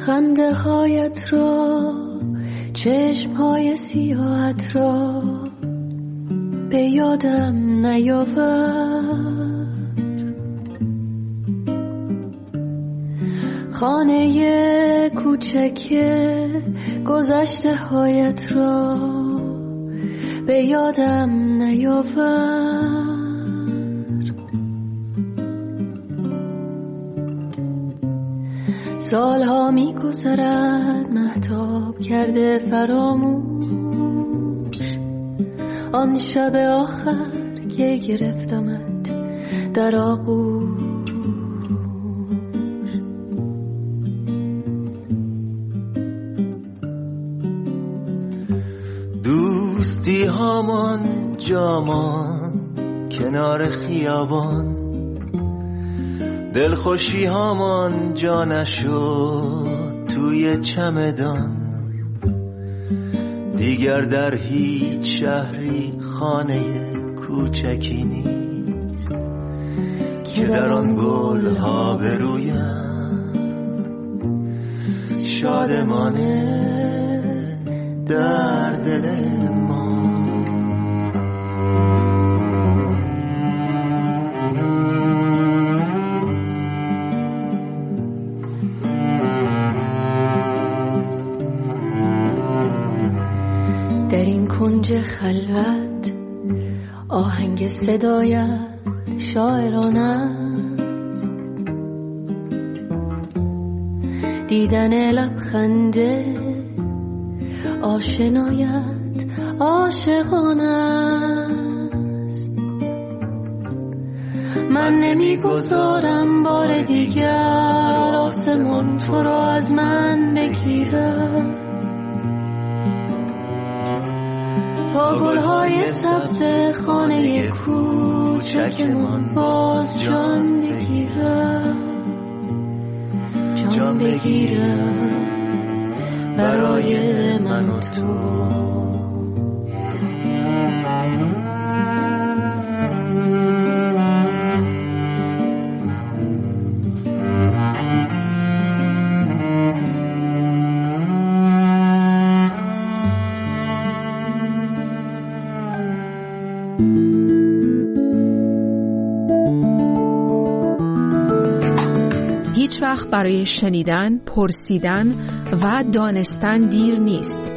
خنده هایت را، چشم های سیاهت را به یادم نیاور. خانه کوچک گذشته هایت را به یادم نیاور. سالها می گذرد مهتاب کرده فراموش آن شب آخر که گرفتمت در آغوش. دوستی هامان جامان کنار خیابان، دلخوشی هامان جا نشد توی چمدان. دیگر در هیچ شهری خانه کوچکی نیست که در آن گل ها برویم شادمانه در دل ما. در این کنج خلوت آهنگ صدایت شاعرانه است، دیدن لبخنده آشنایت عاشقانه است. من نمیگذارم بار دیگر آسمان تو را از من بگیرد، تا گلهای سبز خانه کوچکمان باز جان بگیرد، جان بگیرد برای من و تو. هیچ وقت برای شنیدن، پرسیدن و دانستن دیر نیست.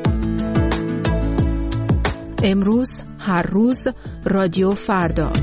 امروز، هر روز، رادیو فردا.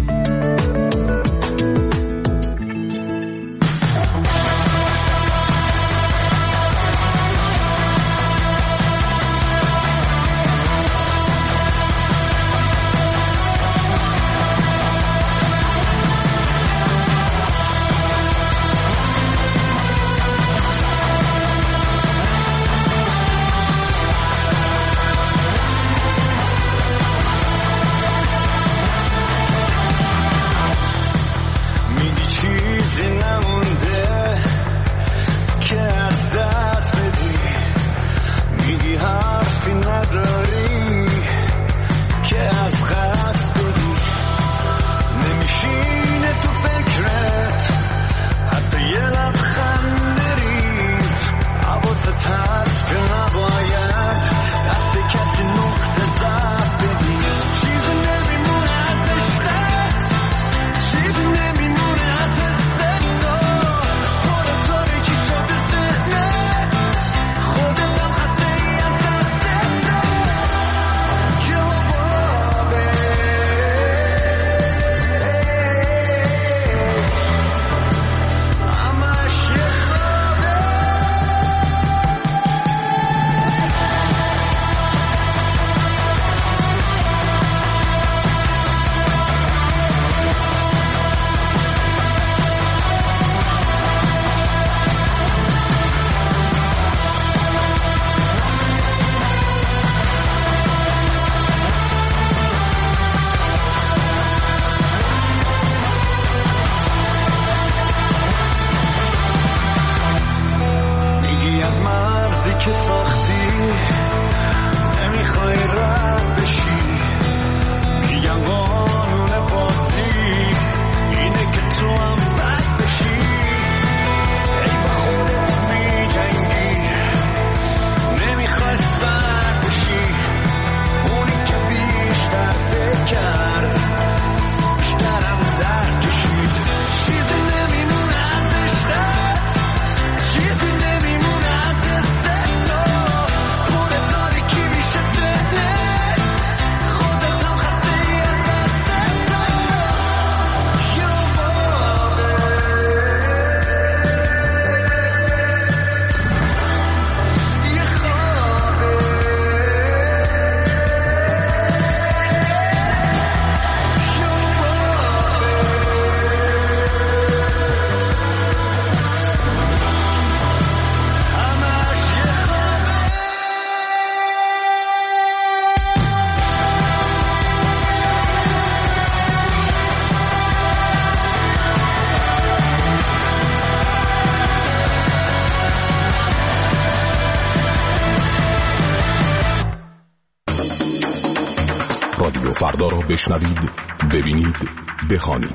بشنوید، ببینید، بخوانید.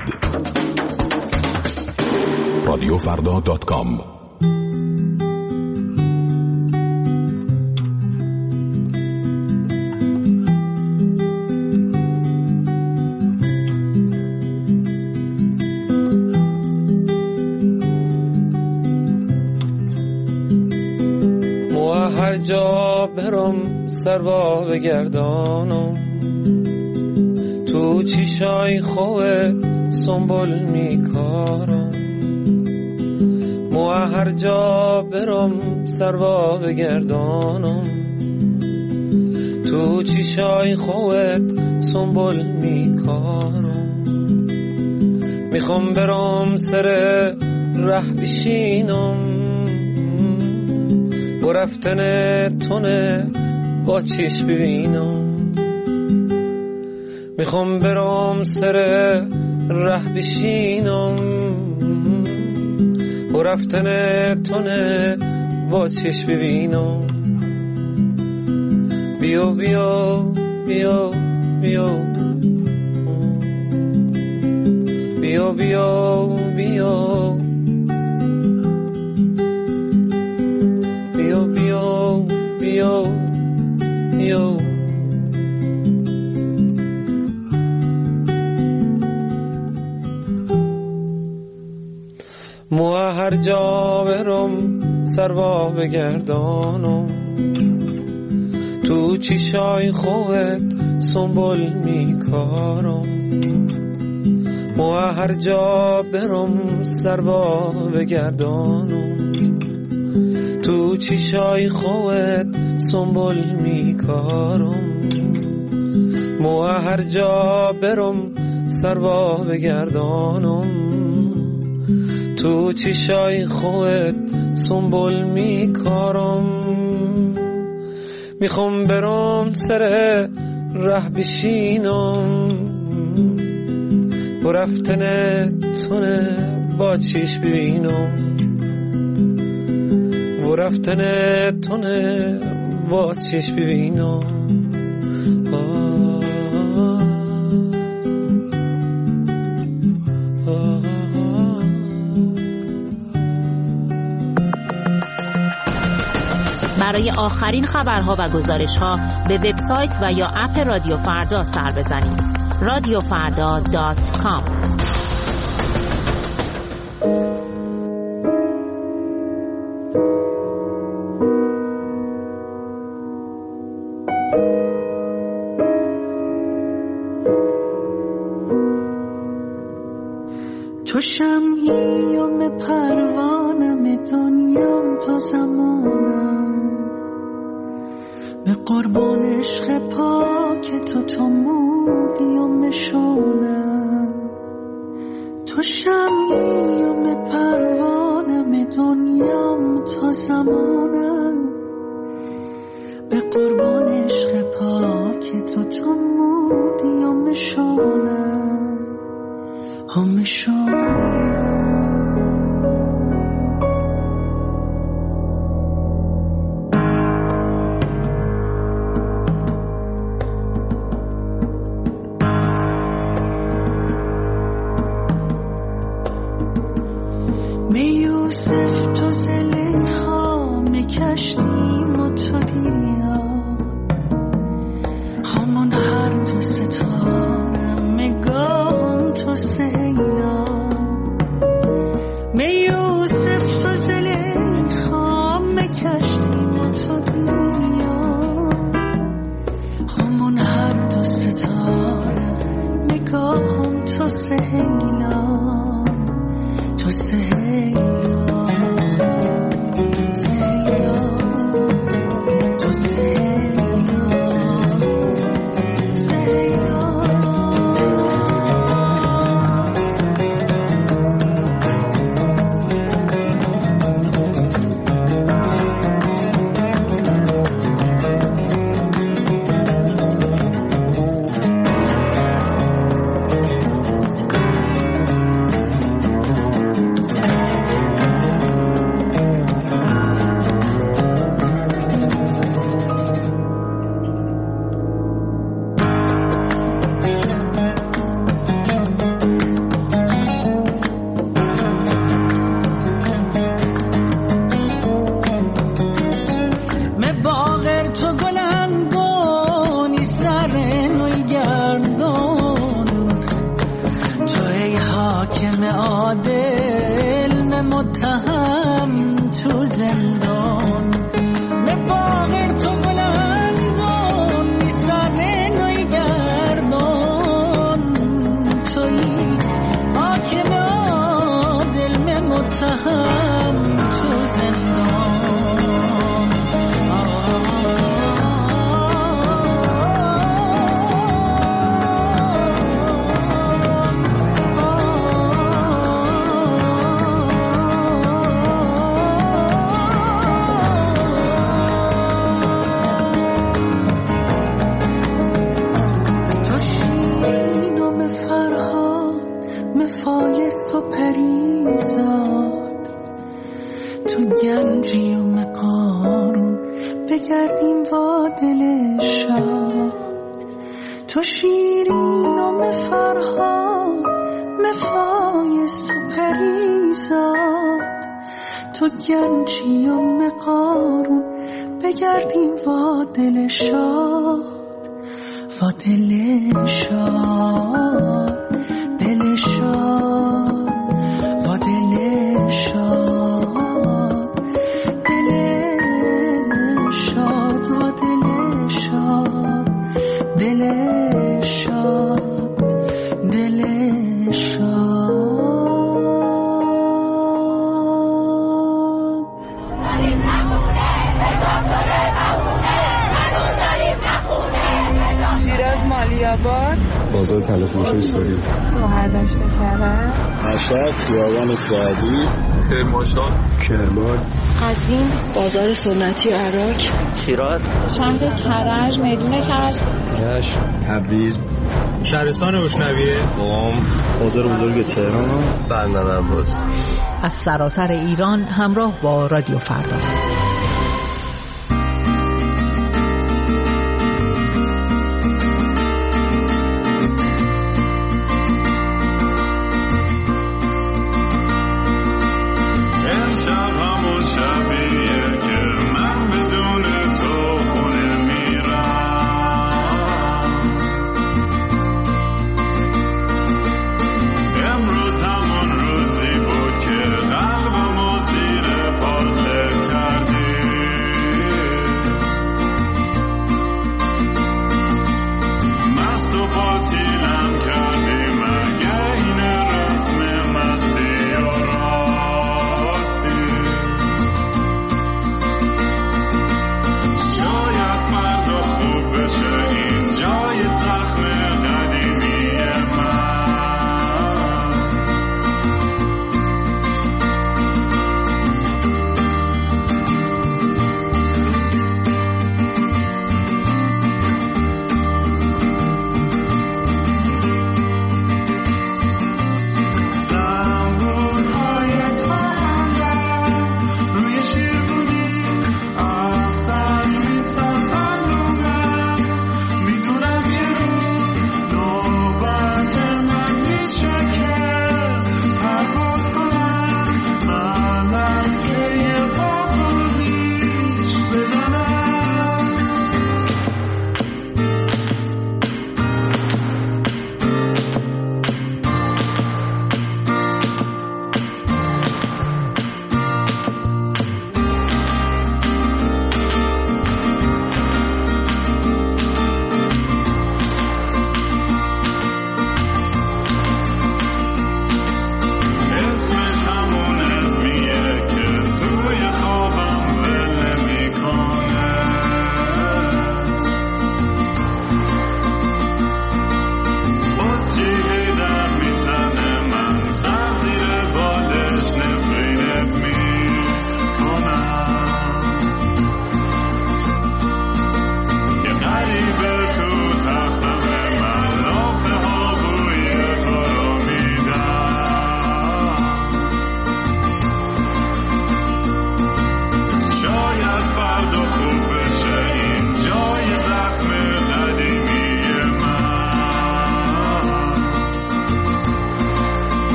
رادیوفردا.com. هر جا برم سروا بگردانم، تو چیشای خوت سنبول میکارم. هر جا برم سروا بگردانم، تو چیشای خوت سنبول میکارم. میخوام برم سر ره بشینم، و رفتن تونه با چیش ببینم. میخوام برم سر ره بشینم، و رفتن تونه با چیش ببینم. بیا بیا بیا بیا بیا بیا بیا بیا بیا بیا. مو هر جا برم سروا بگردانم، تو چیشای خوت سنبول میکارم. مو هر جا برم سروا بگردانم، تو چیشای خوت سنبول میکارم. مو هر جا برم سروا بگردانم، تو چیشای خوت سنبول میکارم. میخوام برم سر ره بشینم، و رفتن تونه با چیش ببینم. و رفتن تونه با چیش ببینم. برای آخرین خبرها و گزارش‌ها به وبسایت و یا اپ رادیو فردا سر بزنید. رادیوفردا.com. تو شمعیم پروانم دنیام، تا زمانم به قربان عشق پاک تو مودیم شونم. تو شمعیم پروانم دنیام، تا زمانم به قربان عشق پاک تو مودیم شونم. می یوسف تو زلیخا میکشتیم و تو دیا، همون هر دو ستاره میگم تو سهیلا. می یوسف تو زلیخا میکشتیم و تو دیا، همون هر دو ستاره میگم تو سهیلا. تو سهیلا سهیلا، تو سهیلا سهیلا. متهم تو زندان. مفایس و پریزاد تو گنجی و مقارون بگردیم وا دل شاد. تو شیرین و مفرهاد مفایس و پریزاد تو گنجی و مقارون بگردیم وا دل شاد. وا دل شاد دل شاد و دل شاد دل شاد و دل شاد دل شاد دل شاد. شیراز مالی‌آباد بازار تلفروشی سوری مهردشت کرد مشهد خیابان سعدی کرمانشاه کرمان قزوین بازار سنتی عراق شیراز شهر کرج میدون کرج رشت تبریز شهرستان روشنویه قم بازار بزرگ تهران بندر عباس. از سراسر ایران همراه با رادیو فردا. امروز همون روزی بود که قلبمو زیر پات کردی.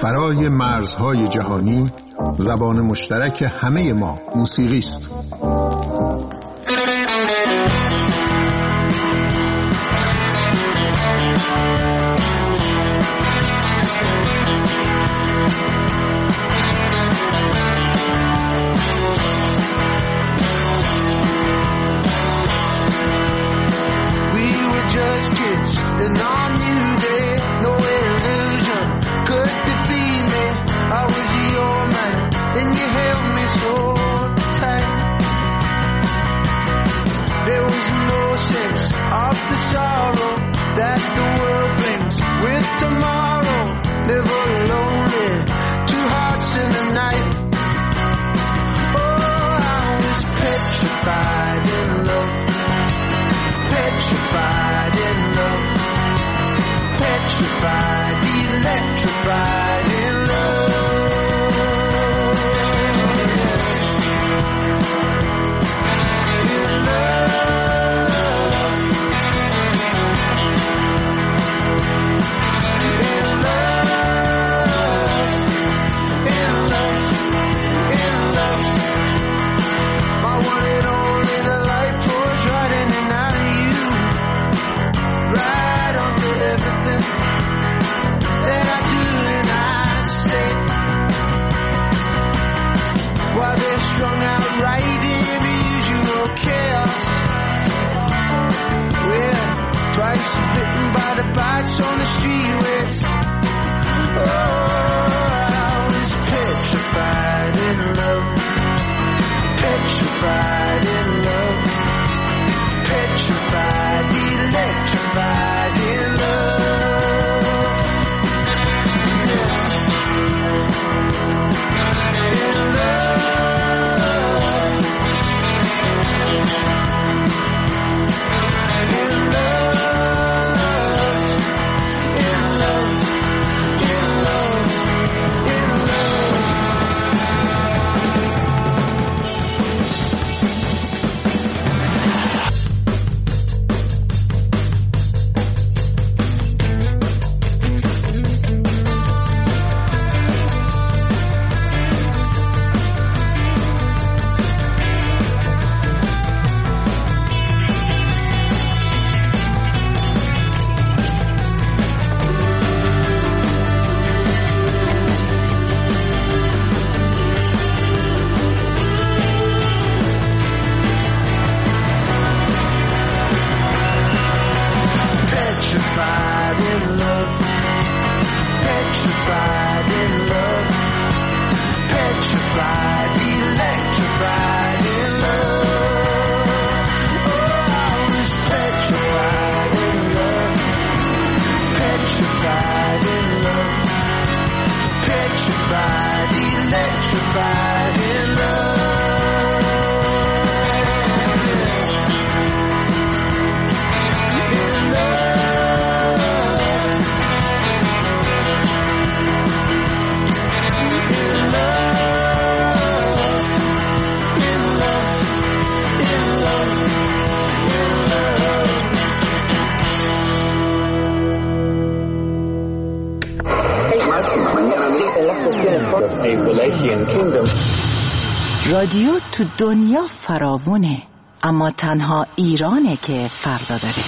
فرای مرزهای جهانی زبان مشترک همه ما موسیقی است. رادیو تو دنیا فراوونه، اما تنها ایرانه که فردا داره.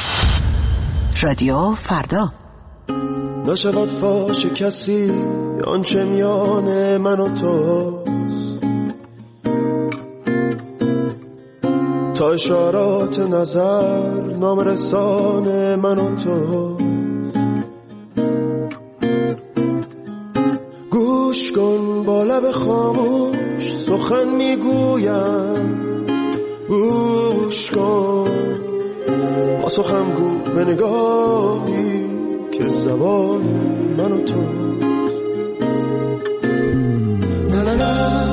رادیو فردا. نشود فاش کسی آنچه میان من و توست، تا اشارات نظر نامرسان من و تو. گوش کن با لب خاموش سخن میگویم، گوش کن با سخن گو به نگاهی که زبان من و تو. لا لا لا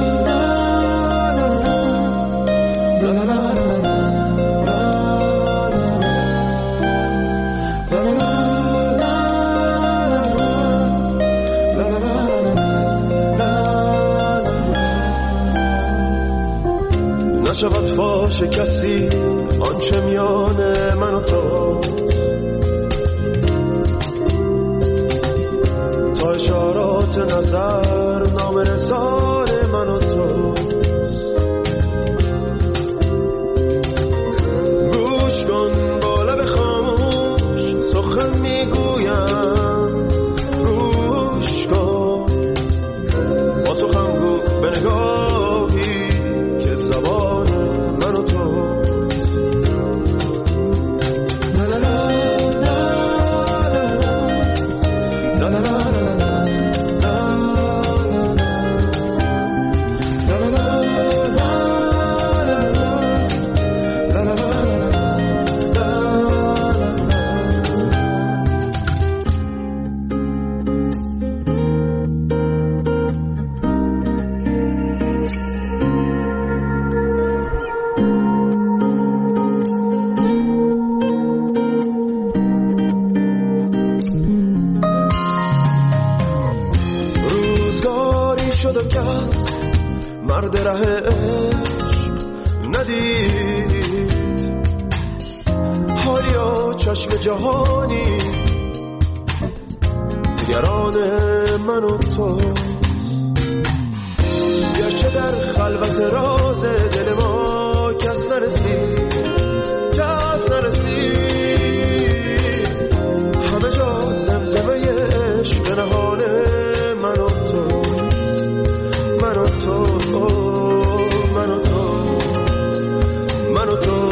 نشود فاش کسی آنچه میان من و تو، تا اشارات اشارات نظر نام رسال من و تو. گوش کن با لب خاموش سخن میگویم، گوش کن با سخن گو به نگاهی که زبان من و تو. شد و کس مرد ره عشق ندید، حالیا چشم جهانی نگران من و تو. گرچه در خلوت راز دل ما کس نرسید، کس نرسید، همه جا زمزمه عشق نهانه من و تو، من و تو، من و تو، من و تو.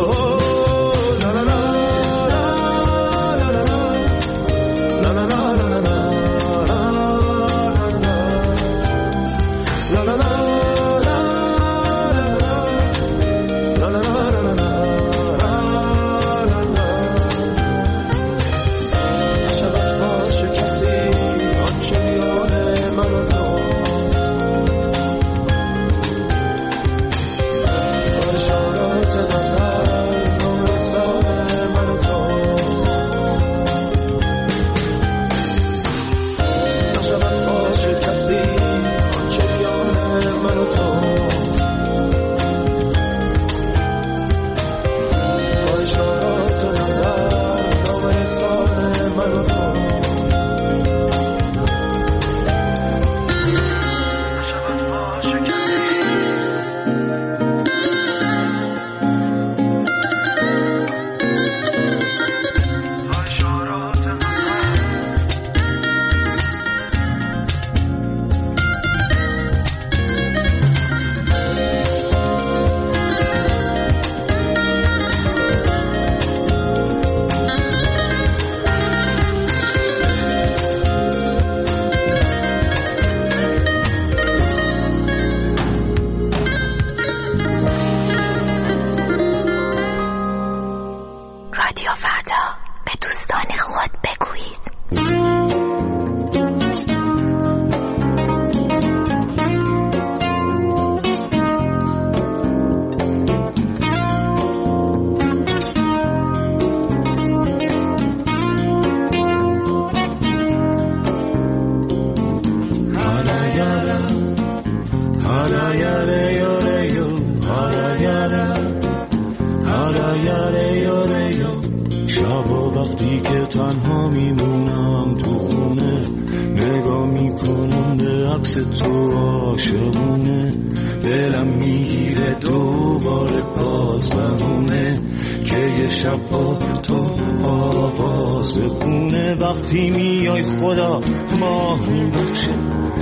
وقتی میای خدا ماه میبخشه،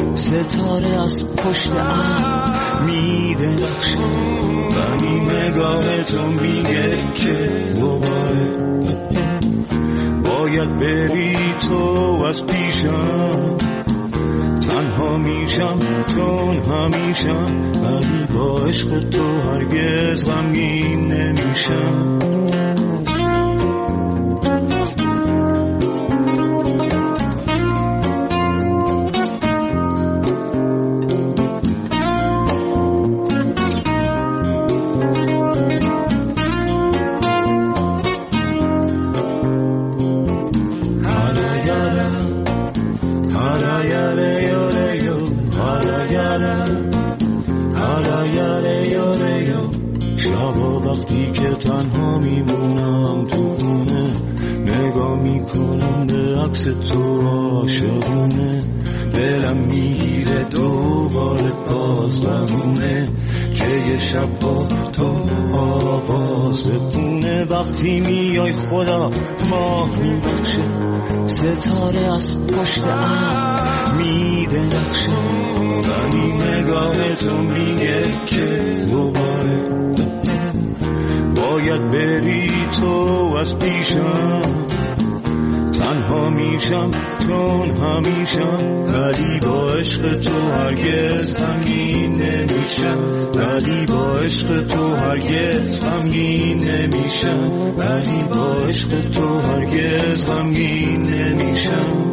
ستاره از پشت عین میدرخشه، ولی نگاه تو میگه که دوباره باید بری تو از پیشم. تنها میشم چون همیشم، ولی با عشق تو هرگز غمگین نمیشم. شبا وقتی که تنها میمونم تو خونه، نگاه میکنم به عکس تو عاشقونه، دلم میگیره دوباره باز بمونه که یه شب با تو آواز خونه. وقتی میای خدا ماه میبخشه، ستاره از پشت ابر میده نقشه، ولی نگاه تو میگه که دوباره باید بری تو از پیشم. تنها میشم چون همیشم، ولی با عشق تو هرگز غمگین نمیشم، ولی با عشق تو هرگز غمگین نمیشم، ولی با عشق تو هرگز غمگین نمیشم.